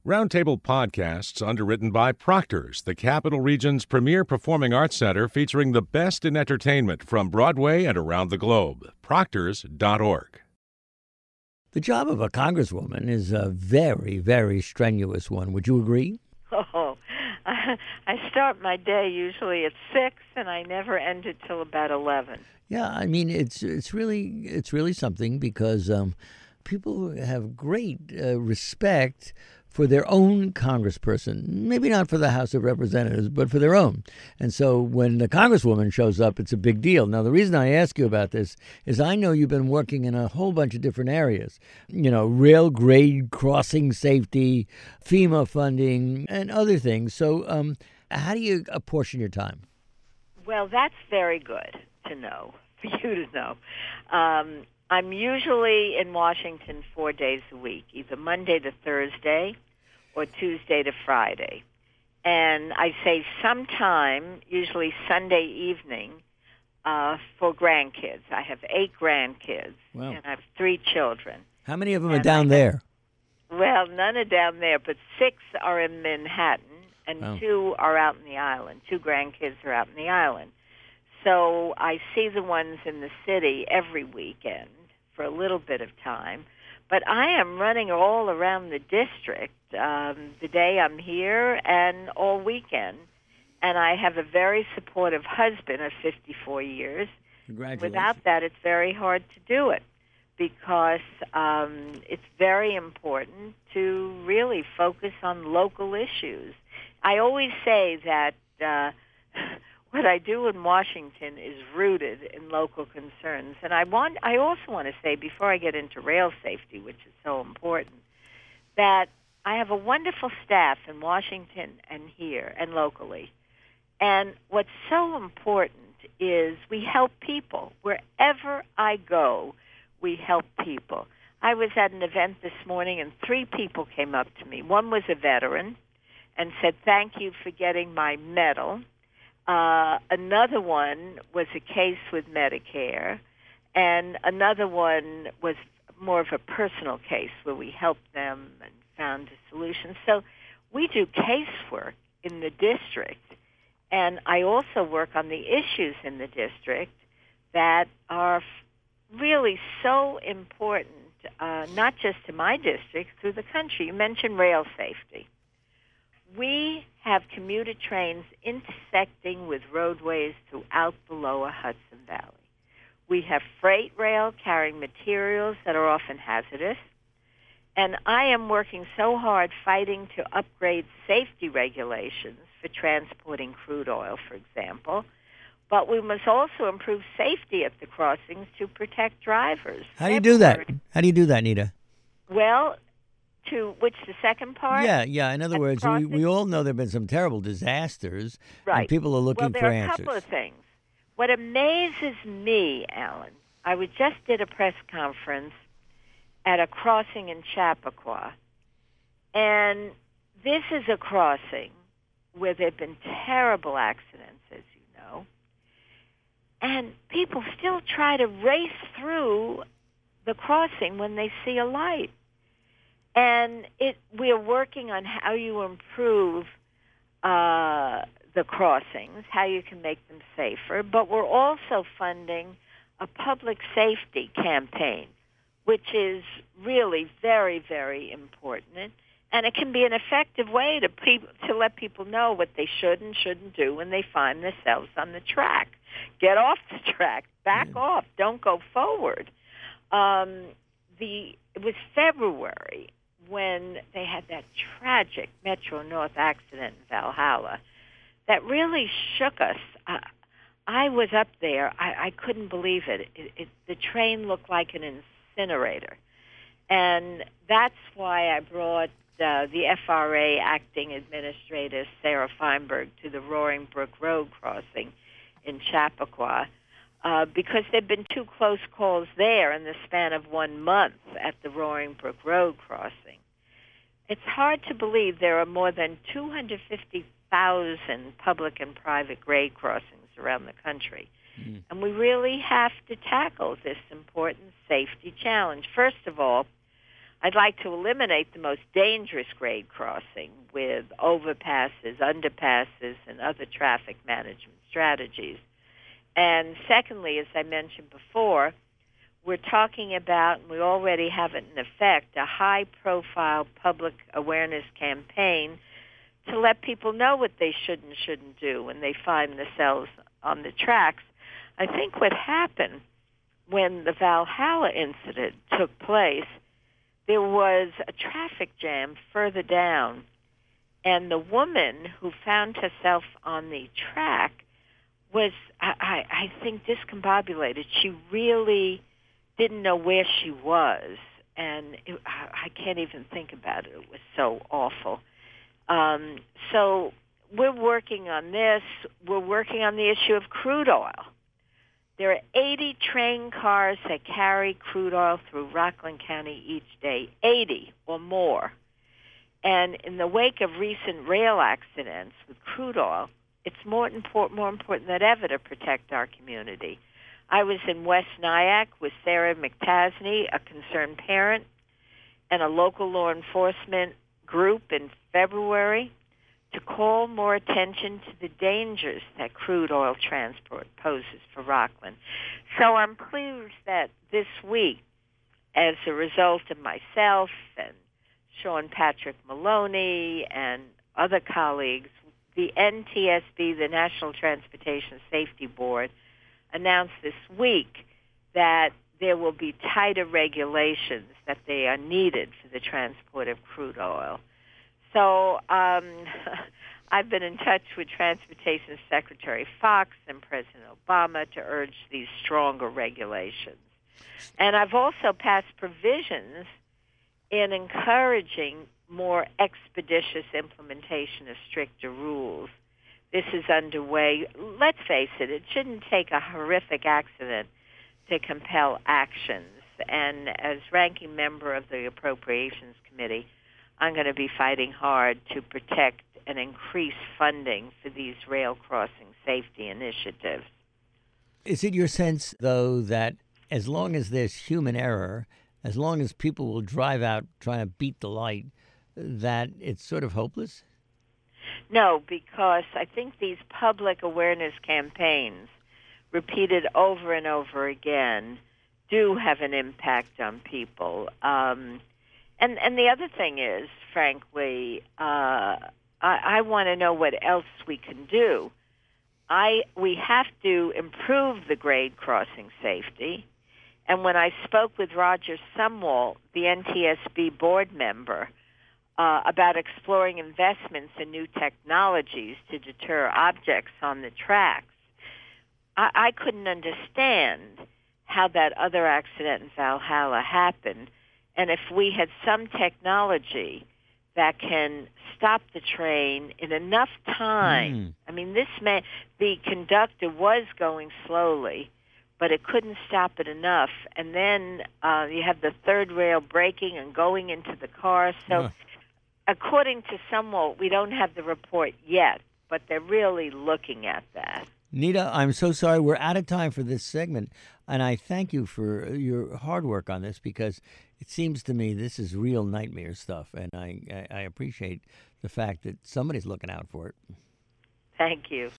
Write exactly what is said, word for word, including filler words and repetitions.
Roundtable Podcasts, underwritten by Proctor's, the Capital Region's premier performing arts center featuring the best in entertainment from Broadway and around the globe. Proctors dot org. The job of a congresswoman is a very, very strenuous one. Would you agree? Oh, I start my day usually at six, and I never end it till about eleven. Yeah, I mean, it's it's really it's really something because um, people have great uh, respect for their own congressperson, maybe not for the House of Representatives, but for their own. And so when the congresswoman shows up, it's a big deal. Now, the reason I ask you about this is I know you've been working in a whole bunch of different areas, you know, rail grade crossing safety, FEMA funding, and other things. So um, how do you apportion your time? Well, that's very good to know, for you to know. Um, I'm usually in Washington four days a week, either Monday to Thursday or Tuesday to Friday. And I say sometime, usually Sunday evening, uh, for grandkids. I have eight grandkids, wow. and I have three children. How many of them and are down have, there? Well, none are down there, but six are in Manhattan, and oh. two are out in the island. Two grandkids are out in the island. So I see the ones in the city every weekend for a little bit of time. But I am running all around the district um, the day I'm here and all weekend. And I have a very supportive husband of fifty-four years. Congratulations. Without that, it's very hard to do it because um, it's very important to really focus on local issues. I always say that uh, what I do in Washington is rooted in local concerns. And I want I also want to say, before I get into rail safety, which is so important, that I have a wonderful staff in Washington and here and locally. And what's so important is we help people. Wherever I go, we help people. I was at an event this morning, and three people came up to me. One was a veteran and said, "Thank you for getting my medal." Uh, another one was a case with Medicare, and another one was more of a personal case where we helped them and found a solution. So we do casework in the district, and I also work on the issues in the district that are really so important, uh, not just to my district, through the country. You mentioned rail safety. We have commuter trains intersecting with roadways throughout the lower Hudson Valley. We have freight rail carrying materials that are often hazardous. And I am working so hard fighting to upgrade safety regulations for transporting crude oil, for example. But we must also improve safety at the crossings to protect drivers. How do you do that? How do you do that, Nita? Well, to which the second part? Yeah, yeah. In other words, we, we all know there have been some terrible disasters, right. and people are looking well, there for are answers. a couple of things. What amazes me, Alan, I was just did a press conference at a crossing in Chappaqua, and this is a crossing where there have been terrible accidents, as you know, and people still try to race through the crossing when they see a light. And it, we are working on how you improve uh, the crossings, how you can make them safer, but we're also funding a public safety campaign, which is really very, very important. And it can be an effective way to pe- to let people know what they should and shouldn't do when they find themselves on the track. Get off the track. Back yeah. off. Don't go forward. Um, the it was February when they had that tragic Metro North accident in Valhalla that really shook us. Uh, I was up there. I, I couldn't believe it. It, it. The train looked like an incinerator. And that's why I brought uh, the F R A acting administrator, Sarah Feinberg, to the Roaring Brook Road crossing in Chappaqua, uh, because there have been two close calls there in the span of one month at the Roaring Brook Road crossing. It's hard to believe there are more than two hundred fifty thousand public and private grade crossings around the country. Mm. And we really have to tackle this important safety challenge. First of all, I'd like to eliminate the most dangerous grade crossing with overpasses, underpasses, and other traffic management strategies. And secondly, as I mentioned before, we're talking about, and we already have it in effect, a high-profile public awareness campaign to let people know what they should and shouldn't do when they find themselves on the tracks. I think what happened when the Valhalla incident took place, there was a traffic jam further down, and the woman who found herself on the track was, I, I, I think, discombobulated. She really didn't know where she was, and it, I, I can't even think about it. It was so awful. Um, so we're working on this. We're working on the issue of crude oil. There are eighty train cars that carry crude oil through Rockland County each day, eighty or more. And in the wake of recent rail accidents with crude oil, it's more important, more important than ever to protect our community. I was in West Nyack with Sarah McTasney, a concerned parent, and a local law enforcement group in February to call more attention to the dangers that crude oil transport poses for Rockland. So I'm pleased that this week, as a result of myself and Sean Patrick Maloney and other colleagues, the N T S B, the National Transportation Safety Board, announced this week that there will be tighter regulations that they are needed for the transport of crude oil. So um, I've been in touch with Transportation Secretary Fox and President Obama to urge these stronger regulations. And I've also passed provisions in encouraging more expeditious implementation of stricter rules. This is underway. Let's face it, it shouldn't take a horrific accident to compel actions. And as ranking member of the Appropriations Committee, I'm going to be fighting hard to protect and increase funding for these rail crossing safety initiatives. Is it your sense, though, that as long as there's human error, as long as people will drive out trying to beat the light, that it's sort of hopeless? No, because I think these public awareness campaigns, repeated over and over again, do have an impact on people. Um, and, and the other thing is, frankly, uh, I, I want to know what else we can do. I we have to improve the grade crossing safety. And when I spoke with Roger Sumwalt, the N T S B board member, uh, about exploring investments in new technologies to deter objects on the tracks, I, I couldn't understand how that other accident in Valhalla happened. And if we had some technology that can stop the train in enough time, mm. I mean, this man, the conductor was going slowly, but it couldn't stop it enough. And then uh, you have the third rail breaking and going into the car. So yeah. According to Sumwalt, we don't have the report yet, but they're really looking at that. Nita, I'm so sorry. We're out of time for this segment, and I thank you for your hard work on this, because it seems to me this is real nightmare stuff, and I, I, I appreciate the fact that somebody's looking out for it. Thank you.